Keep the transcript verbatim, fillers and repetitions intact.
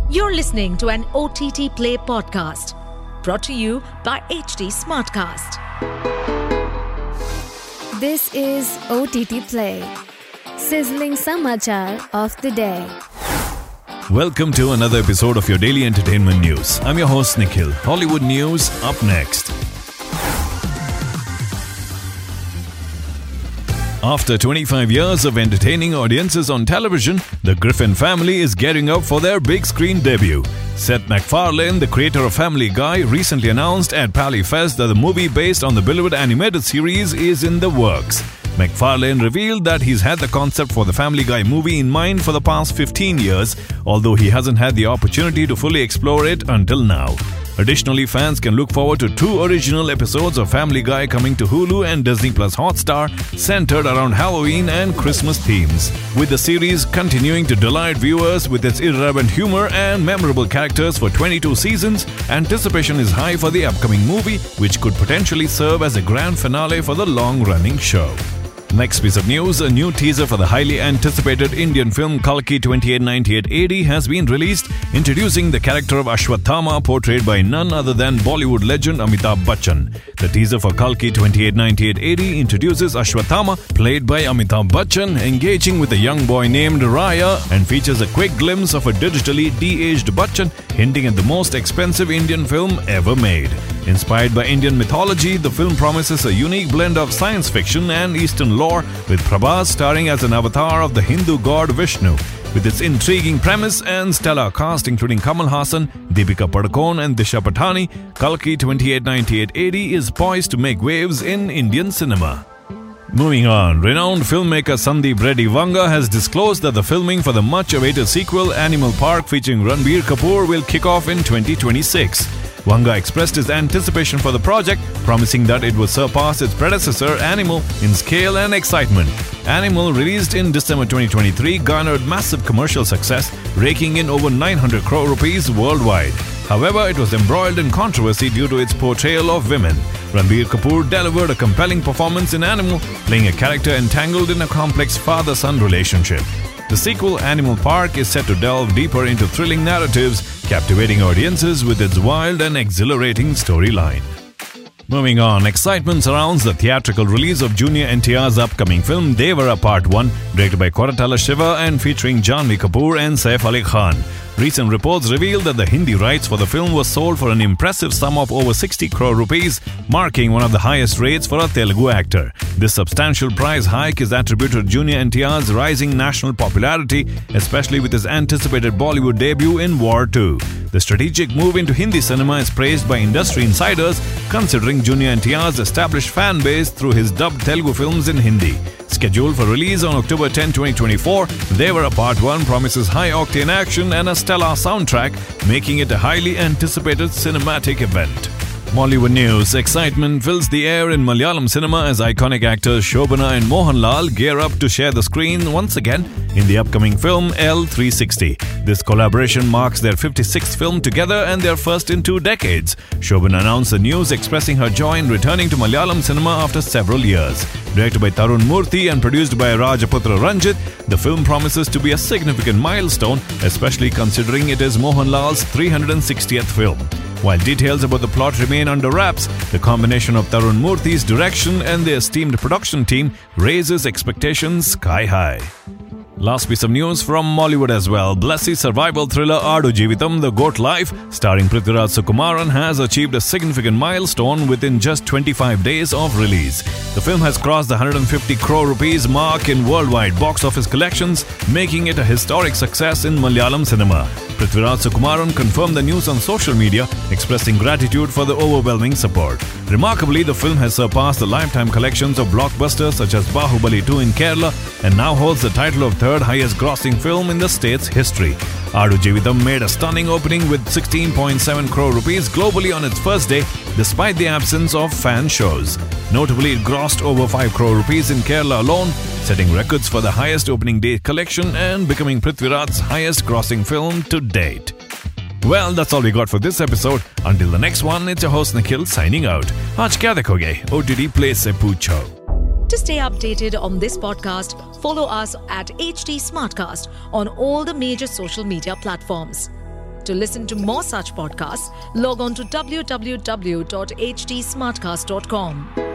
You're listening to an O T T Play podcast brought to you by H D Smartcast. This is O T T Play, sizzling samachar of the day. Welcome to another episode of your daily entertainment news. I'm your host Nikhil. Hollywood news up next. After twenty-five years of entertaining audiences on television, the Griffin family is gearing up for their big screen debut. Seth MacFarlane, the creator of Family Guy, recently announced at PallyFest that the movie based on the beloved animated series is in the works. MacFarlane revealed that he's had the concept for the Family Guy movie in mind for the past fifteen years, although he hasn't had the opportunity to fully explore it until now. Additionally, fans can look forward to two original episodes of Family Guy coming to Hulu and Disney Plus Hotstar, centered around Halloween and Christmas themes. With the series continuing to delight viewers with its irreverent humor and memorable characters for twenty-two seasons, anticipation is high for the upcoming movie, which could potentially serve as a grand finale for the long-running show. Next piece of news, a new teaser for the highly anticipated Indian film Kalki twenty-eight ninety-eight A D has been released, introducing the character of Ashwathama portrayed by none other than Bollywood legend Amitabh Bachchan. The teaser for Kalki twenty-eight ninety-eight A D introduces Ashwathama, played by Amitabh Bachchan, engaging with a young boy named Raya, and features a quick glimpse of a digitally de-aged Bachchan, hinting at the most expensive Indian film ever made. Inspired by Indian mythology, the film promises a unique blend of science fiction and Eastern lore, with Prabhas starring as an avatar of the Hindu god Vishnu. With its intriguing premise and stellar cast including Kamal Haasan, Deepika Padukone and Disha Patani, Kalki twenty-eight ninety-eight A D is poised to make waves in Indian cinema. Moving on, renowned filmmaker Sandeep Reddy Vanga has disclosed that the filming for the much-awaited sequel Animal Park featuring Ranbir Kapoor will kick off in twenty twenty-six. Vanga expressed his anticipation for the project, promising that it would surpass its predecessor Animal in scale and excitement. Animal, released in December twenty twenty-three, garnered massive commercial success, raking in over nine hundred crore rupees worldwide. However, it was embroiled in controversy due to its portrayal of women. Ranbir Kapoor delivered a compelling performance in Animal, playing a character entangled in a complex father-son relationship. The sequel, Animal Park, is set to delve deeper into thrilling narratives, captivating audiences with its wild and exhilarating storyline. Moving on, excitement surrounds the theatrical release of Junior N T R's upcoming film Devara Part one, directed by Koratala Shiva and featuring Janhvi Kapoor and Saif Ali Khan. Recent reports reveal that the Hindi rights for the film was sold for an impressive sum of over sixty crore rupees, marking one of the highest rates for a Telugu actor. This substantial price hike is attributed to Junior N T R's rising national popularity, especially with his anticipated Bollywood debut in War two. The strategic move into Hindi cinema is praised by industry insiders, considering Junior N T R's established fan base through his dubbed Telugu films in Hindi. Scheduled for release on October tenth, twenty twenty-four, Devara Part one promises high-octane action and a stellar soundtrack, making it a highly anticipated cinematic event. Mollywood news. Excitement fills the air in Malayalam cinema as iconic actors Shobana and Mohanlal gear up to share the screen once again in the upcoming film L three sixty. This collaboration marks their fifty-sixth film together and their first in two decades. Shobana announced the news, expressing her joy in returning to Malayalam cinema after several years. Directed by Tarun Murthy and produced by Rajaputra Ranjit, the film promises to be a significant milestone, especially considering it is Mohanlal's three hundred sixtieth film. While details about the plot remain under wraps, the combination of Tarun Murthy's direction and the esteemed production team raises expectations sky high. Last piece of news from Mollywood as well. Blessy survival thriller Aadu Jeevitam, The Goat Life, starring Prithviraj Sukumaran, has achieved a significant milestone within just twenty-five days of release. The film has crossed the one hundred fifty crore rupees mark in worldwide box office collections, making it a historic success in Malayalam cinema. Prithviraj Sukumaran confirmed the news on social media, expressing gratitude for the overwhelming support. Remarkably, the film has surpassed the lifetime collections of blockbusters such as Bahubali two in Kerala and now holds the title of third highest grossing film in the state's history. Aadu Jeevitam made a stunning opening with sixteen point seven crore rupees globally on its first day, despite the absence of fan shows. Notably, it grossed over five crore rupees in Kerala alone, setting records for the highest opening day collection and becoming Prithviraj's highest grossing film to date. Well, that's all we got for this episode. Until the next one, it's your host Nikhil signing out. Aaj kya dekhoge? O T T Play se poocho. To stay updated on this podcast, follow us at H D Smartcast on all the major social media platforms. To listen to more such podcasts, log on to w w w dot h d smartcast dot com.